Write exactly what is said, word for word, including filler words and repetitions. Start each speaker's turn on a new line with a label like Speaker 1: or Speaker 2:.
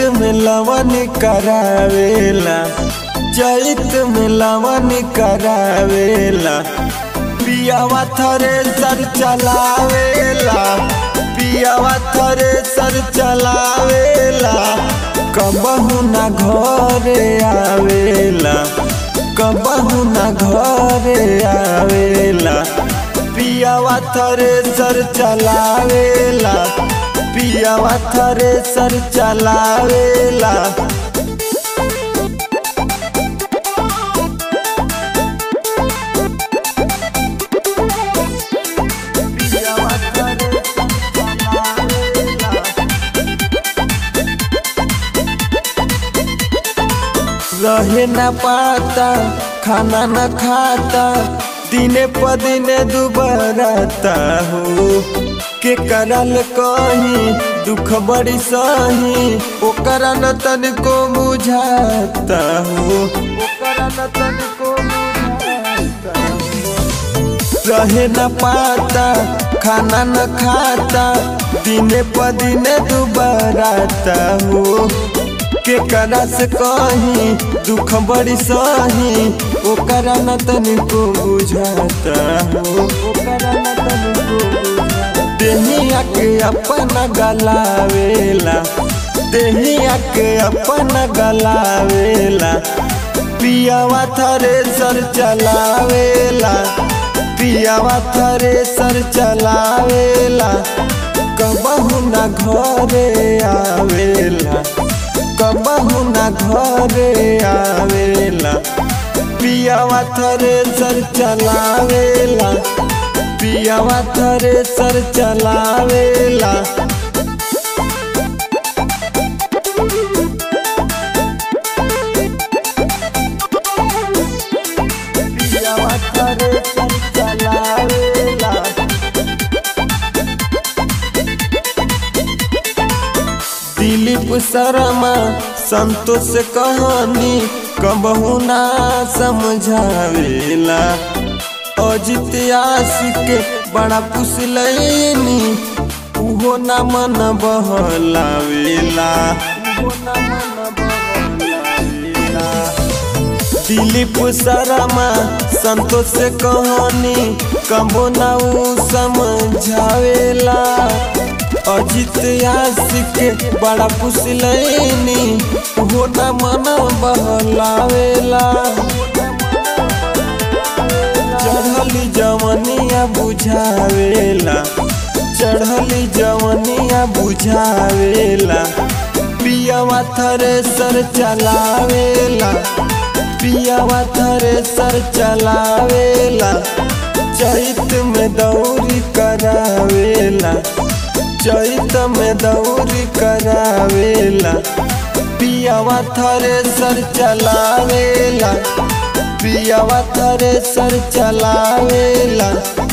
Speaker 1: में लवन करावेला, चैत में लवन करावेला। पियावा थ्रेसर चलावेला, पियावा थ्रेसर चलावेला। कबहू ना घरे आवेला, कबहू ना घरे आवेला। पियावा थ्रेसर चलावेला, पियावा थ्रेसर चलावेला। रहे न पाता, खाना न खाता, दिने प दिने दुबराता हो। के करल कहीं दुख बड़ी सही, ओकरा न तनिको बुझाता हो, ओकरा न तनिको बुझाता हो। रहे न पाता, खाना न खाता, दिने प दिने दुबराता हो। के करा से कहीं दुख बड़ी सही, ओकरा न तनिको बुझाता हो, ओकरा न तनिको बुझाता। देहिया के अपना गलावेला, देहिया के अपना गलावेला। पियावा थ्रेसर चलावेला, पियावा थ्रेसर चलावेला। कबहू ना घरे आवेला, कबहू ना घरे आवेला। पियावा थ्रेसर चलावेला, पियावा थ्रेसर चलावेला। पियावा थ्रेसर चलावेला। दिलीप शर्मा संतोष कहानी कबहू ना समझावेला। अजित आशिक बड़ा पुसलैनी, उहो ना मन बहलावेला, उहो ना मन बहलावेला। दिलीप शर्मा संतोष कहानी कबो ना उ समझावेला। अजित आशिक बड़ा पुसलैनी, उहो ना मन बहलावेला। चढ़ली जवनिया बुझावेला, चढ़ली जवनिया बुझावेला। पियावा थ्रेसर चलावेला, पियावा थ्रेसर चलावेला। चैत में दौरी करावेला, चैत में दौरी करावेला। पियावा थ्रेसर चलावेला, पियावा थ्रेसर चलावेला।